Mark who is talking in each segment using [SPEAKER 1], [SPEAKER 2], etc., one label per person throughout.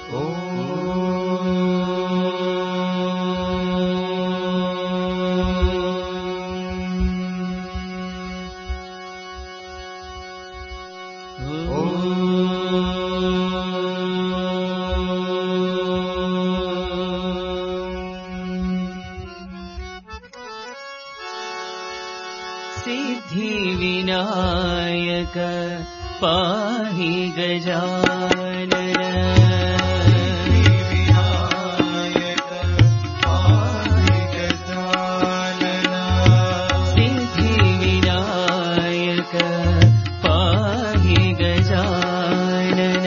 [SPEAKER 1] सिद्धिविनायक पाहि गजानन सिद्धिविनायक पाहि गजानन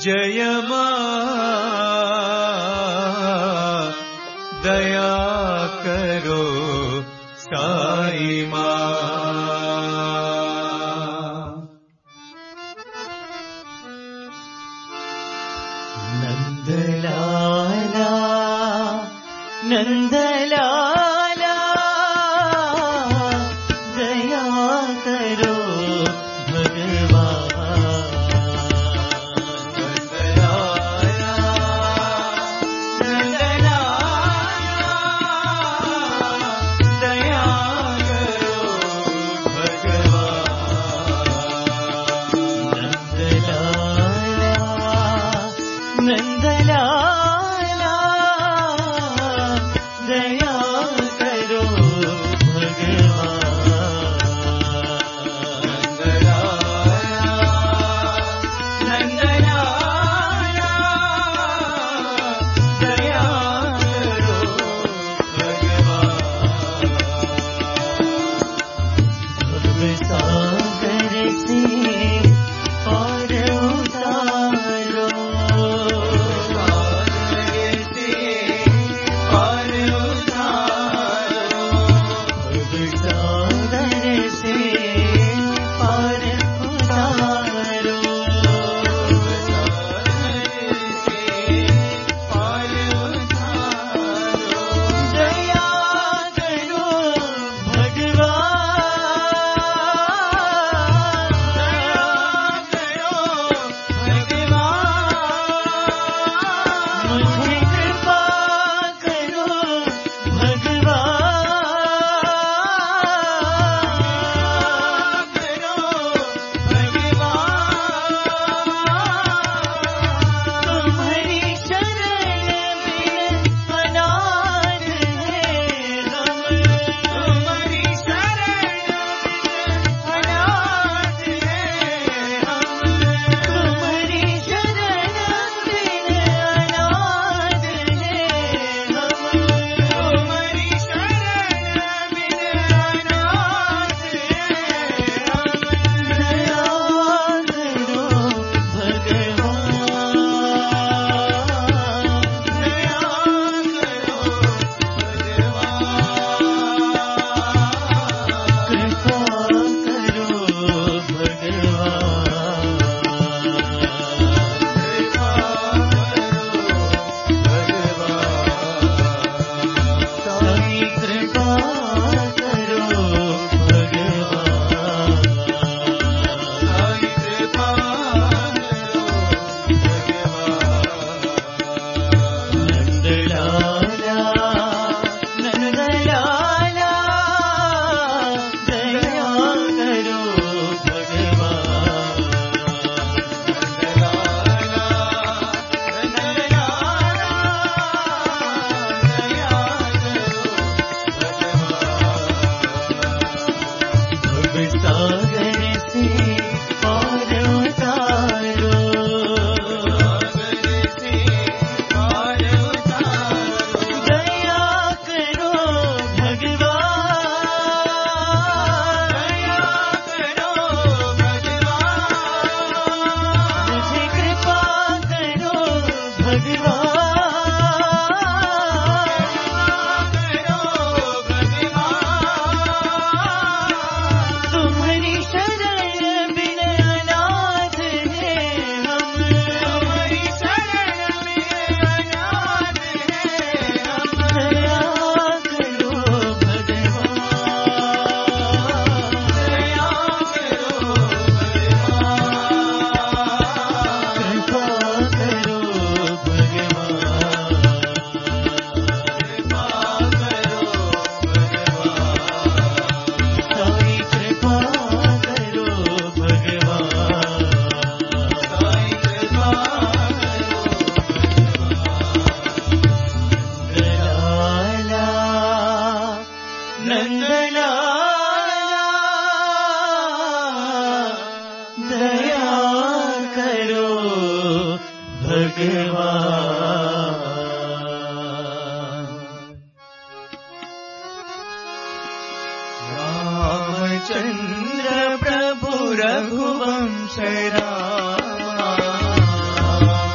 [SPEAKER 2] जय मां दया करो साई मां।
[SPEAKER 1] नंदलाला नंदलाला दया करो
[SPEAKER 2] रामचंद्र प्रभु रघुवंश रामा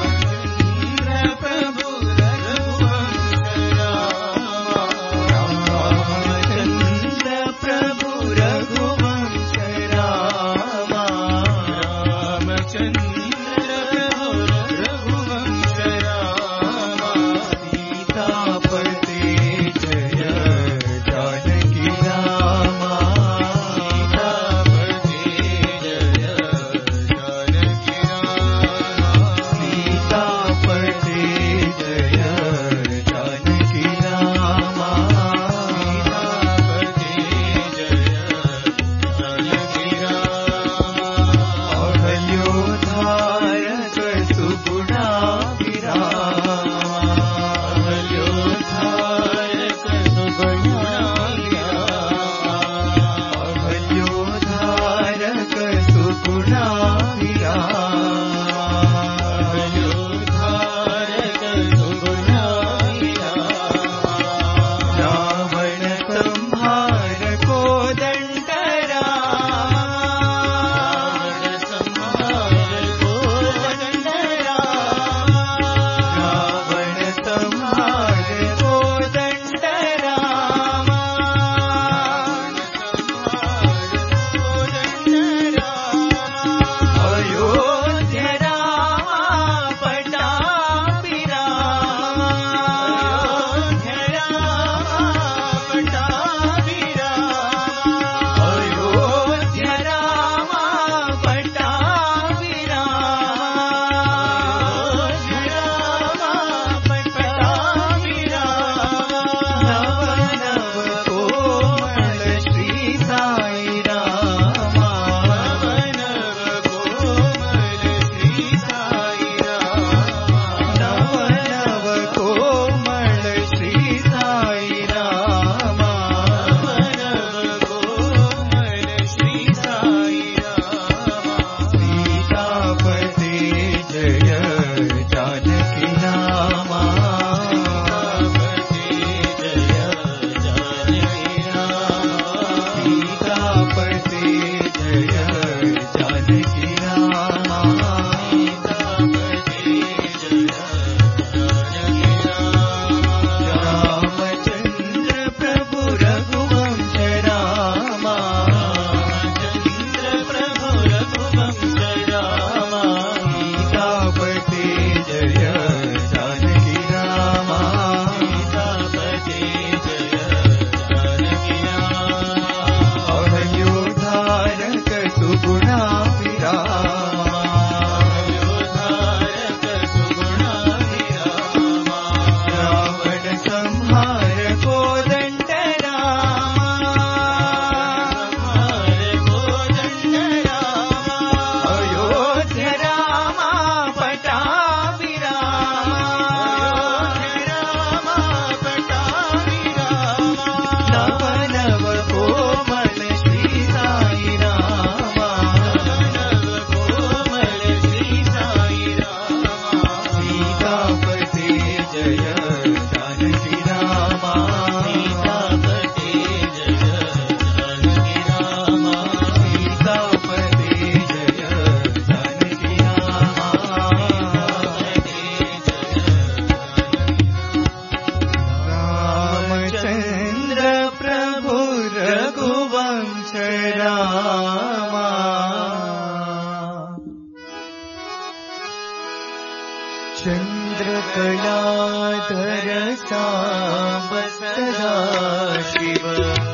[SPEAKER 1] चन्द्रकलाधर साम्ब सदा शिव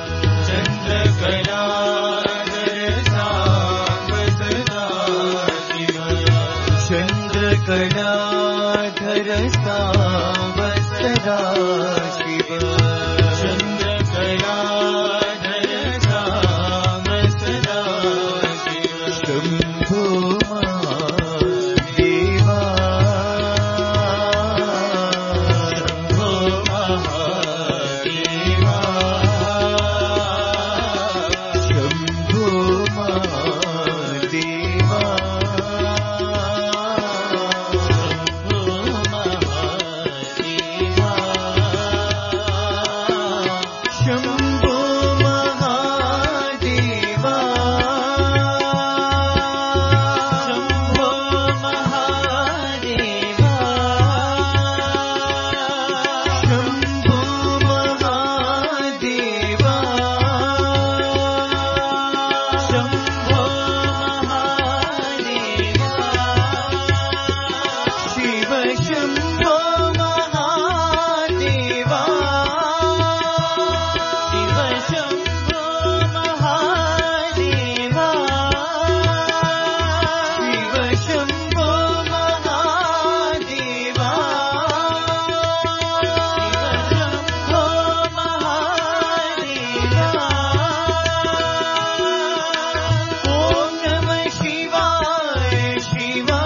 [SPEAKER 1] चन्द्रकलाधर साम्ब सदा शिव चन्द्रकलाधर साम्ब सदा शिव चन्द्रकलाधर साम्ब सदा शिव शम्भो महादेवा शम्भो महादेवा शम्भो महादेवा शम्भो महादेवा शम्भो महादेवा शम्भो महादेवा शम्भो महादेवा शिव शम्भो महादेवा शिव शम्भो महादेवा शिव शम्भो महादेवा शिव शम्भो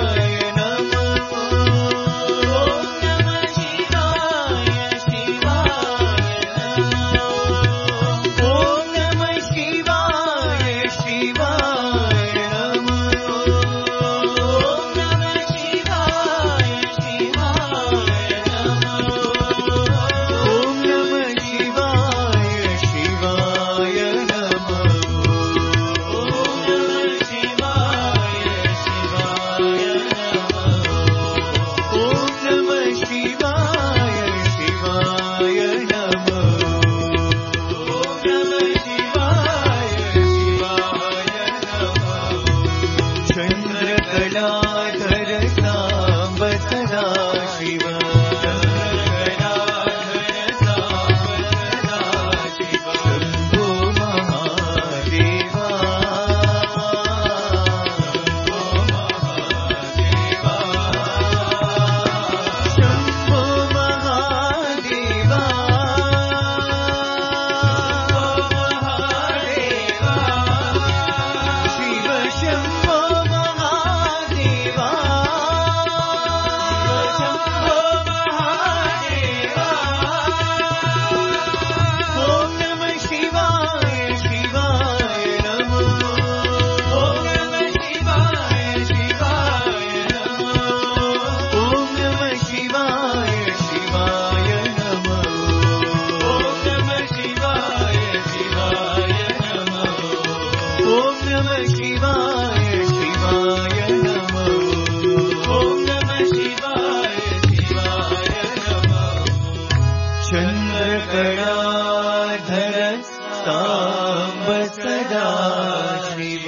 [SPEAKER 1] चन्द्रकलाधर साम्ब सदा शिव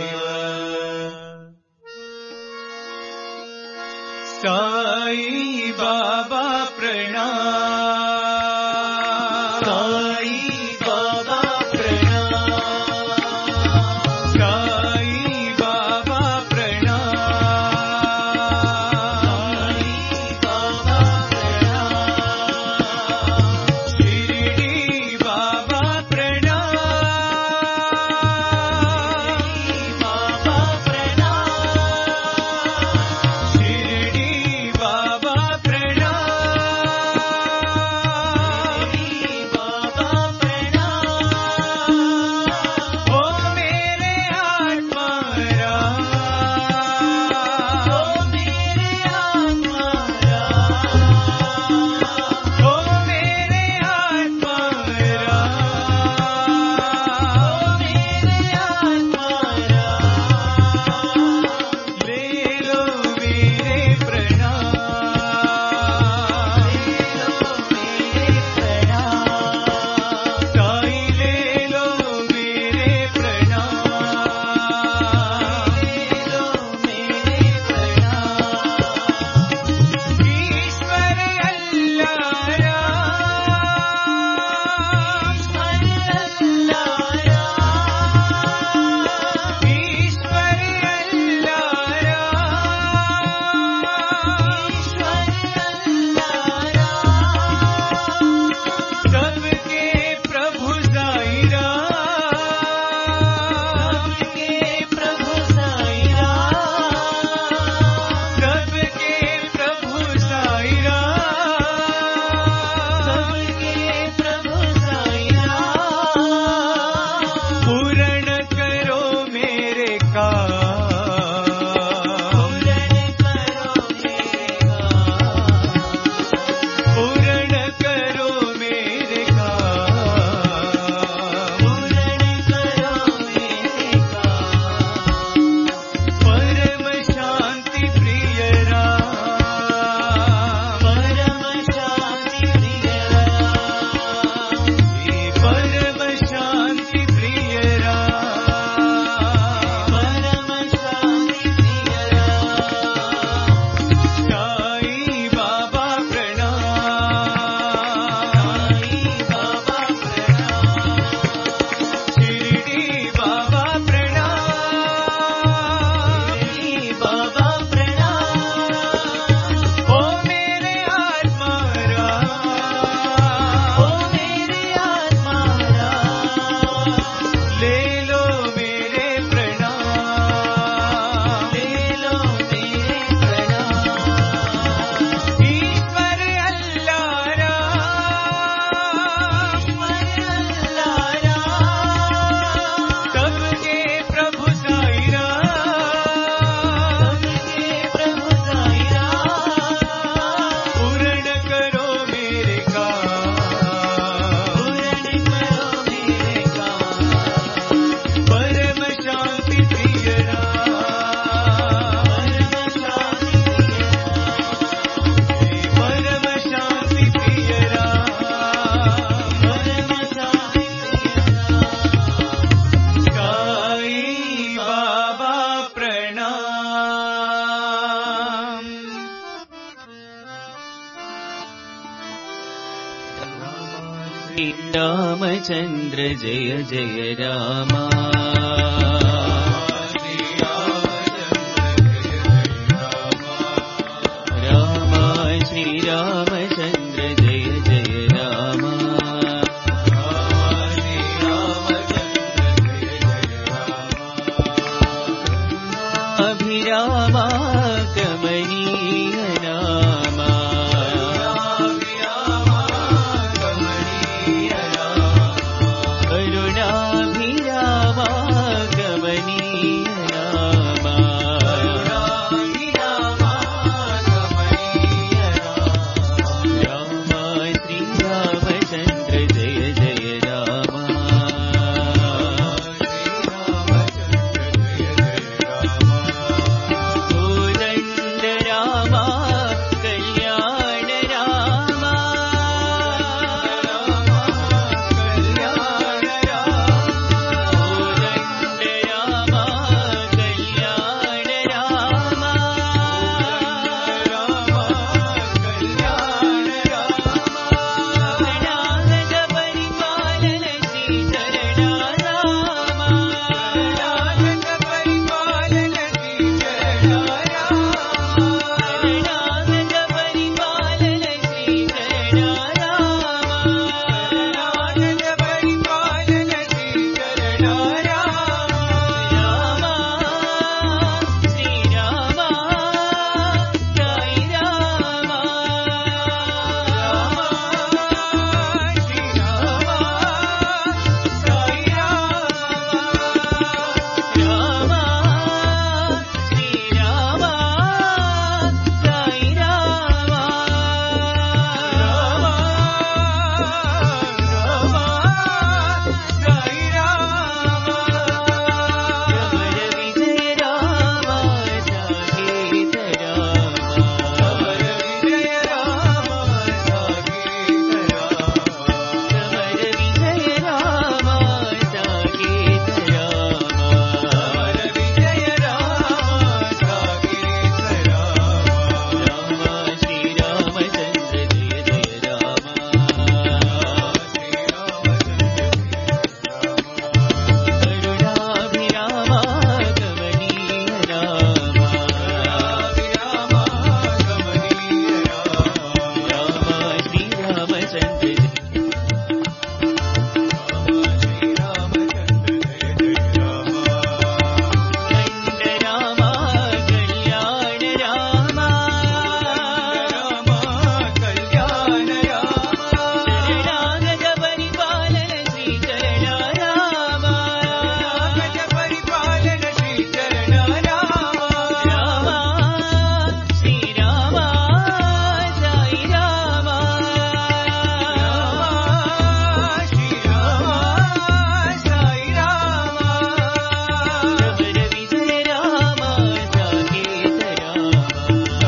[SPEAKER 1] साई बाबा प्रणाम साई बाबा प्रणाम साई बाबा प्रणाम साई बाबा प्रणाम शिरडी बाबा प्रणाम बाबा प्रणाम शिरडी बाबा प्रणाम
[SPEAKER 3] रामचन्द्र जय जय रामा श्रीरामचन्द्र जय जय रामा अभिरामा कमनीय रामा करुणाभिरामा कमनीय रामा श्रीरामचन्द्र जय जय रामा कोदण्ड रामा कल्याण रामा कोदण्ड रामा कल्याण रामा शरणागत परिपालन श्री शरणा रामा शरणागत परिपालन श्री शरणा रामा श्रीरामा जय रामा रामा श्रीरामा जय रामा रमण विजय रामा साकेत रामा रमण विजय रामा साकेत रामा रामा श्रीरामचन्द्र जय जय रामा करुणाभिरामा कमनीय रामा रामा श्रीरामचन्द्र दण्ड रामा कल्याण रामा शरणागत परिपालन श्री शरणा रामा रामा श्रीरामा जय रामा रमण विजय रामा साकेत रामा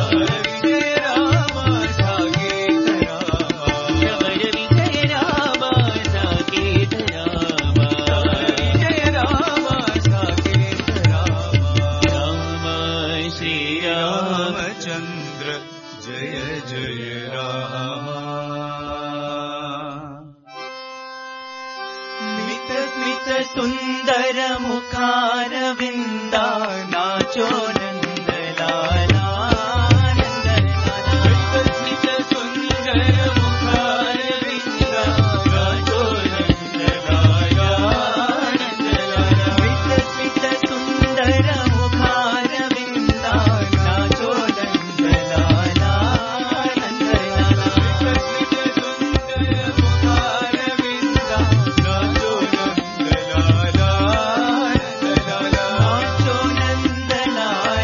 [SPEAKER 3] रमण विजय रामा साकेत रामा रामा श्रीराम
[SPEAKER 2] रामचन्द्र जय जय रामा
[SPEAKER 3] स्मित स्मित सुन्दर मुखारविन्दा नाचो नन्दलाला स्मित सुन्दर मुखारविन्दा नाचो नन्दलाला स्मित स्मित सुन्दर मुखारविन्दा नाचो नन्दलाला नाचो नन्दलाला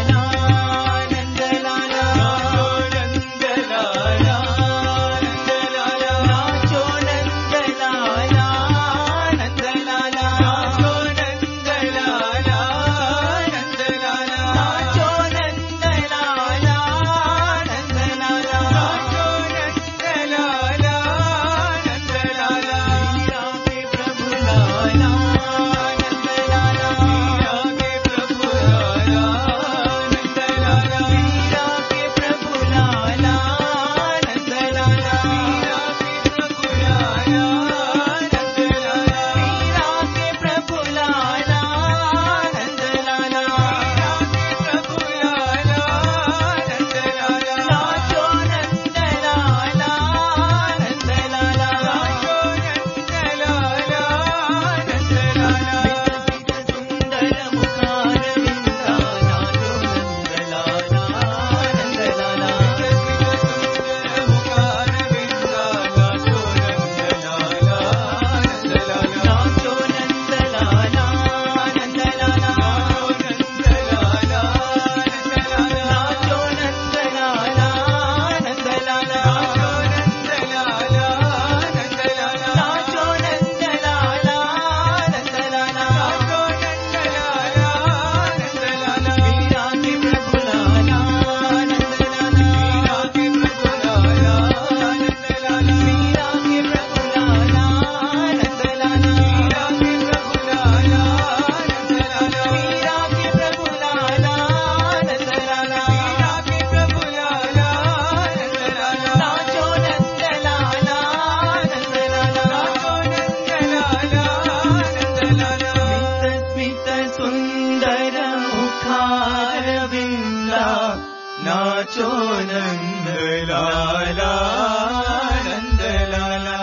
[SPEAKER 3] नाचो नंदलाला नंदलाला।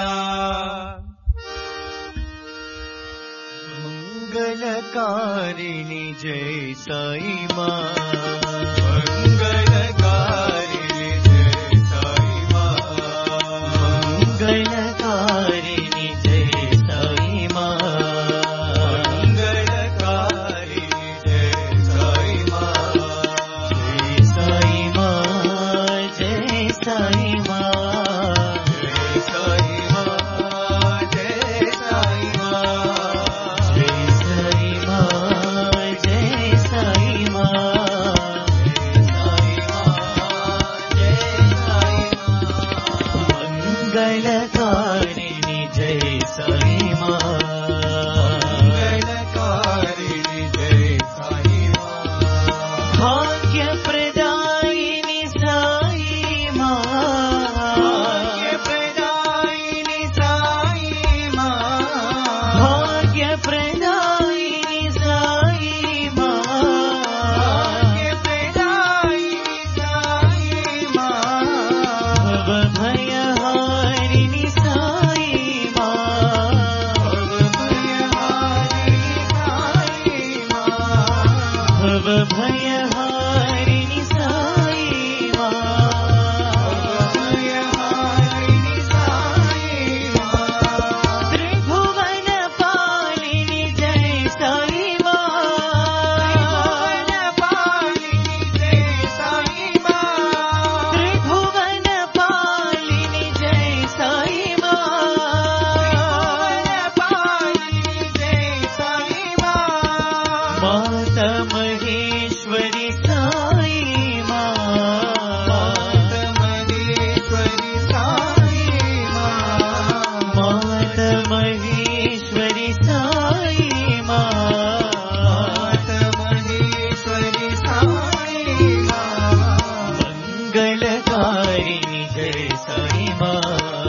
[SPEAKER 3] मंगलकारिणी जय साई माँ, मंगलकारिणी जय साई माँ, मंगलकारिणी जय साई माँ, मंगलकारिणी जय साई माँ, जय साई माँ, जय साई माँ, जय साई माँ, जय साई माँ, जय साई माँ, जय साई माँ, जय साई माँ, मंगलकारिणी जय साई माँ, मंगलकारिणी जय साई माँ, भाग्यप्रदायिनी साई माँ, भाग्यप्रदायिनी साई माँ, भाग्यप्रदायिनी साई माँ, भाग्यप्रदायिनी साई माँ, भवभयहारिणी साई माँ, भवभयहारिणी साई माँ, भवभयहारिणी साई माँ, भवभयहारिणी साई माँ, त्रिभुवन पालिनी जय साई माँ, त्रिभुवन पालिनी जय साई माँ, त्रिभुवन पालिनी जय साई माँ, त्रिभुवन पालिनी जय साई माँ, माता महेश्वरी साई माँ, माता महेश्वरी साई माँ, माता महेश्वरी साई माँ, माता महेश्वरी साई माँ, मंगलकारिणी जय साई माँ,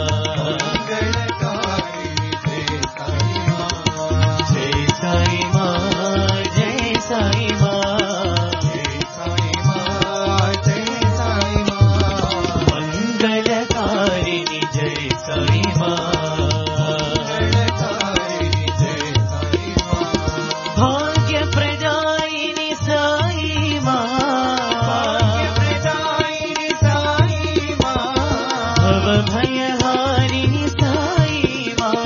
[SPEAKER 3] मंगलकारिणी जय साई माँ, जय साई माँ, जय साई माँ, जय साई माँ, जय साई माँ, मंगलकारिणी जय साई माँ, मंगलकारिणी जय साई माँ, भाग्यप्रदायिनी साई माँ, भाग्यप्रदायिनी साई माँ, भवभयहारिणी साई माँ,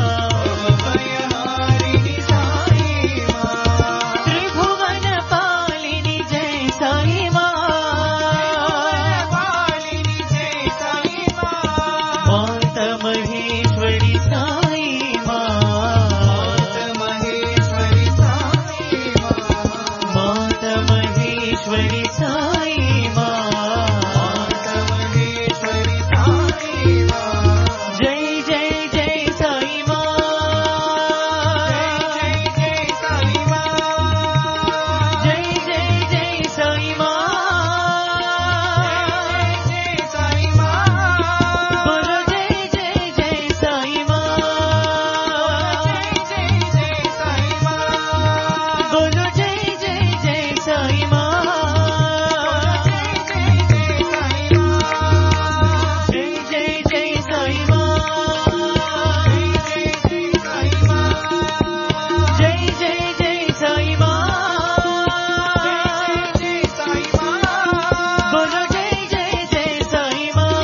[SPEAKER 3] भवभयहारिणी साई माँ, त्रिभुवन पालिनी जय साई माँ, पालिनी जय साई माँ, माता महेश्वरी साई माँ, माता महेश्वरी साई माँ, माता महेश्वरी साई माँ, माता महेश्वरी साई माँ, जय जय जय साई माँ, जय जय साई माँ, जय जय जय साई माँ, जय साई माँ, बोलो जय जय जय साई माँ, जय जय जय साई माँ, बोलो जय जय जय साई माँ, जय जय जय साई माँ, जय जय जय साई माँ, बोलो जय जय जय साई माँ,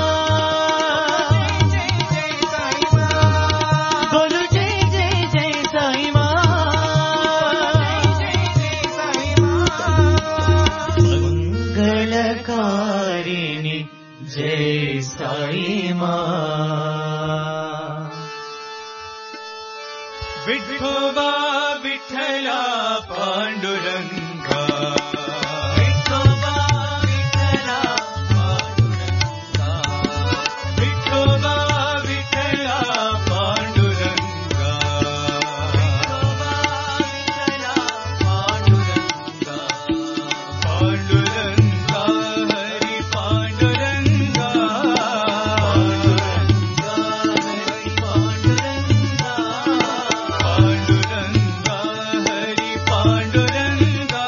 [SPEAKER 3] बोलो जय जय जय साई माँ, मंगलकारिणी जय साई माँ। विठोबा विठ्ठला पांडुरंगा, विठोबा विठ्ठला पांडुरंगा, विठोबा विठ्ठला पांडुरंगा, विठोबा विठ्ठला पांडुरंगा, पांडुरंगा हरी पांडुरंगा, पांडुरंगा हरी पांडुरंगा, पांडुरंगा हरी पांडुरंगा,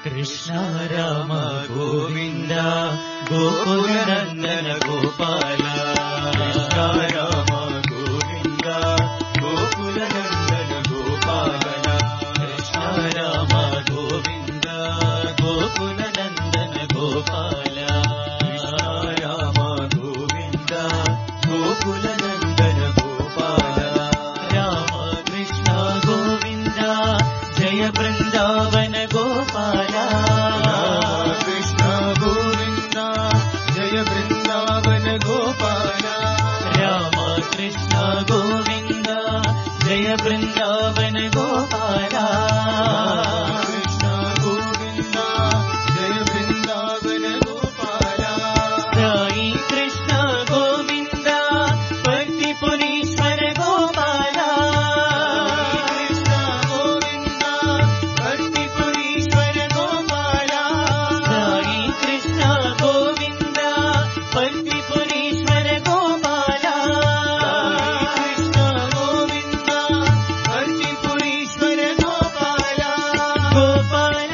[SPEAKER 3] కృష్ణ రామ గోవింద గోకుల నందన గోపాల
[SPEAKER 2] కృష్ణ రామ గోవింద గోకుల నందన గోపాల
[SPEAKER 3] కృష్ణ రామ గోవింద గోకుల నందన గోపాల
[SPEAKER 2] కృష్ణ రామ గోవింద గోకుల నందన గోపాల
[SPEAKER 3] రామ కృష్ణ గోవింద జయ బృందావన గోపాల
[SPEAKER 2] కృష్ణ గోవింద జయ బృందావన గోపాల
[SPEAKER 3] రామ కృష్ణ గోవింద జయ బృందావన గోపాల
[SPEAKER 2] కృష్ణ గోవింద జయ బృందావన గోపాల
[SPEAKER 3] సాయి కృష్ణ గోవింద పర్తిపురీశ్వర గోపాల
[SPEAKER 2] కృష్ణ గోవింద భక్తిపురీశ్వర గోపాల
[SPEAKER 3] సాయి కృష్ణ గోవింద పర్తిపురీశ్వర గోపాల
[SPEAKER 2] కృష్ణ గోవింద భక్తిపురీశ్వర గోపాల
[SPEAKER 3] గోపాల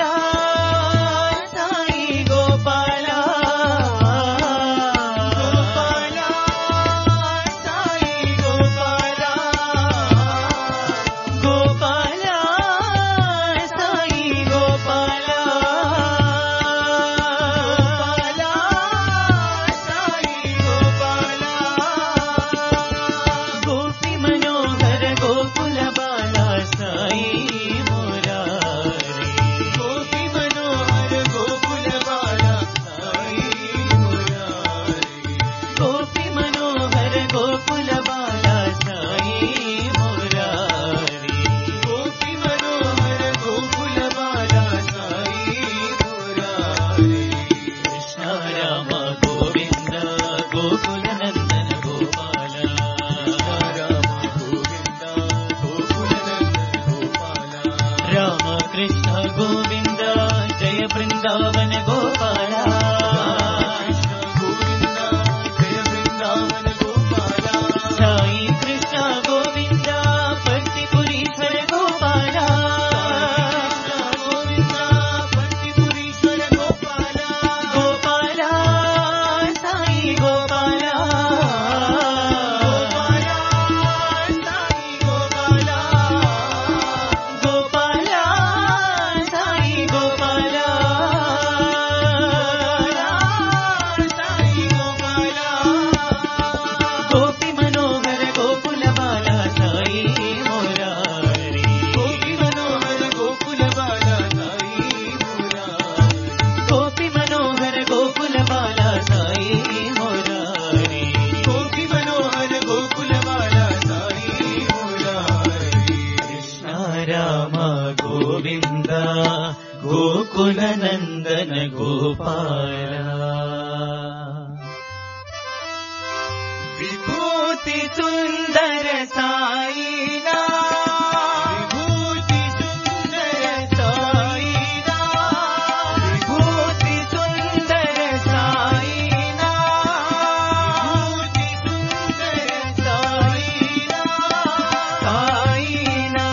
[SPEAKER 3] సాయి గోపాల
[SPEAKER 2] గోపాల సాయి గోపాల
[SPEAKER 3] గోపాల సాయి గోపాల
[SPEAKER 2] గోపాల సాయి గోపాల
[SPEAKER 3] గోపి మనోహర గోకుల బాల సాయి మురారి
[SPEAKER 2] గోపి మనోహర గోకుల బాల సాయి మురారి
[SPEAKER 3] గోపి మనోహర గోకుల బాల సాయి మురారి
[SPEAKER 2] గోపి మనోహర గోకుల బాల సాయి మురారి
[SPEAKER 3] కృష్ణ రామ గోవింద గోకుల నందన గోపాల
[SPEAKER 2] రామ గోవింద గోకుల నందన గోపాల
[SPEAKER 3] రామ కృష్ణ గోవింద జయ బృందావన గోపాల
[SPEAKER 2] కృష్ణ గోవింద జయ బృందావన గోపాల
[SPEAKER 3] సాయి కృష్ణ గోవింద పర్తిపురీశ్వర గోపాల
[SPEAKER 2] కృష్ణ గోవింద భక్తిపురీశ్వర గోపాల
[SPEAKER 3] గోపాల సాయి గోపాల
[SPEAKER 2] గోపాల సాయి గోపాల
[SPEAKER 3] గోపాల సాయి గోపాల
[SPEAKER 2] సాయి గోపాల
[SPEAKER 3] గోపి మనోహర గోకుల బాల సాయి మురారి
[SPEAKER 2] గోపి మనోహర గోకుల బాల సాయి మురారి
[SPEAKER 3] గోపి మనోహర గోకుల బాల సాయి మురారి
[SPEAKER 2] గోపి మనోహర గోకుల బాల సాయి మురారి
[SPEAKER 3] కృష్ణ రామ గోవింద గోకుల నందన గోపాల విభూతి సుందర సాయినా
[SPEAKER 2] విభూతి సుందర సాయినా
[SPEAKER 3] విభూతి సుందర సాయినా
[SPEAKER 2] విభూతి సుందర సాయినా
[SPEAKER 3] సాయినా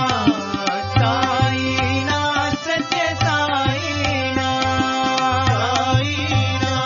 [SPEAKER 3] సాయినా సత్య సాయినా
[SPEAKER 2] సాయినా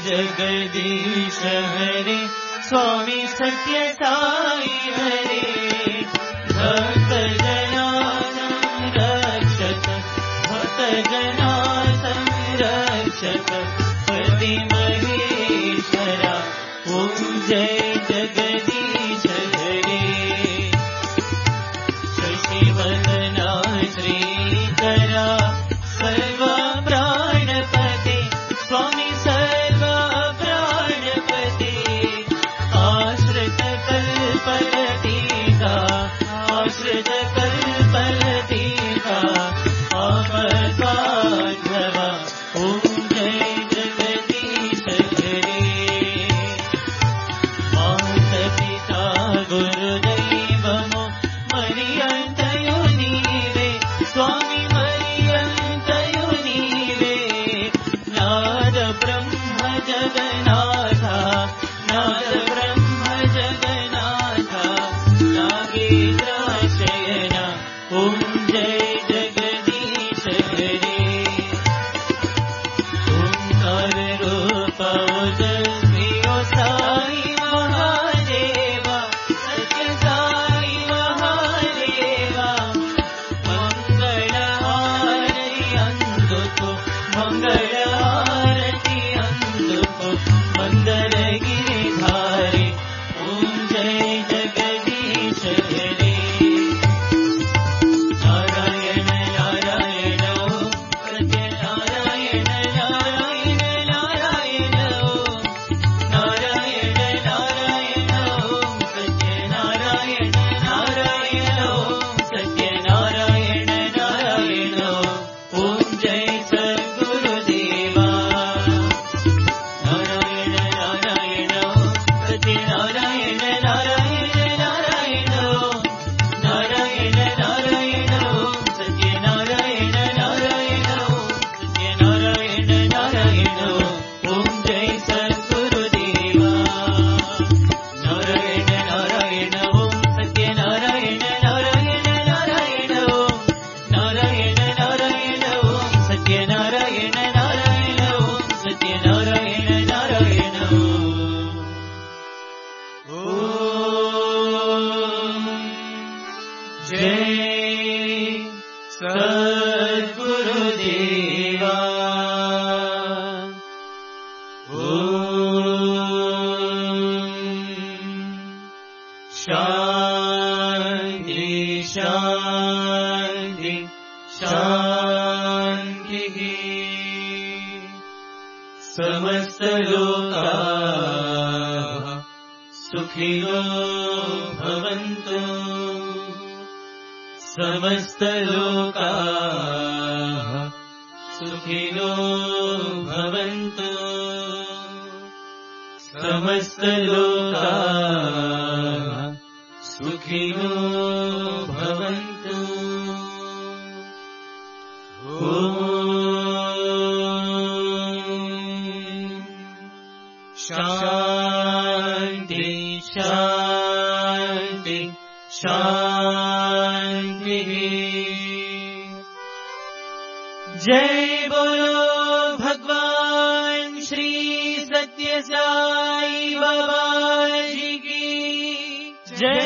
[SPEAKER 3] जगदीश हरे स्वामी सत्य साई हरे भक्त जना संरक्षक भक्त जना संरक्षक पति महेश्वरा ओम जय जगदीश हरे शशिवदना श्रीकरा सर्व प्राणपते स्वामी सर्व प्राणपते आश्रित कल्पलतिका आश्रित कल्पलतिका आपद्बान्धवा ओम जय जगदीश हरे मात पिता गुरुदैवमो मरियन्तयो नीवे स्वामी मरियन्तयो नीवे नाद ब्रह्म जगन्नाथा नाद ब्रह्म जगन्नाथा नागेन्द्रशयना ओम जय जगदीश हरे ओंकार रूप ओजस्वी साई महादेवा सत्य साई महादेवा मंगल आरती अंदुको मंगल आरती अंदुको मंदरगिरिधारी ओम जय जगदीश हरे नारायण नारायण ओम सत्य नारायण नारायण नारायण ओम नारायण नारायण ओम सत्य नारायण नारायण ओम सत्य नारायण नारायण ओम जय सद्गुरुदेवा नारायण नारायण ओम सत्य नारायण नारायण नारायण ओम नारायण नारायण ओम सत्य नारायण नारायण ओम सत्य नारायण नारायण ओम जय सद्गुरुदेवा नारायण नारायण ओम सत्य नारायण नारायण नारायण ओम नारायण नारायण ओम सत्य नारायण नारायण ओम सत्य नारायण नारायण ओम जय सद्गुरुदेवा शांति शांति शांति समस्त लोकाः सुखिनो भवन्तु समस्त लोकाः सुखिनो भवन्तु समस्त लोकाः सुखिनो भवन्तु शांति शांति शांति जय बोलो भगवान श्री सत्य साई बाबा जी की जय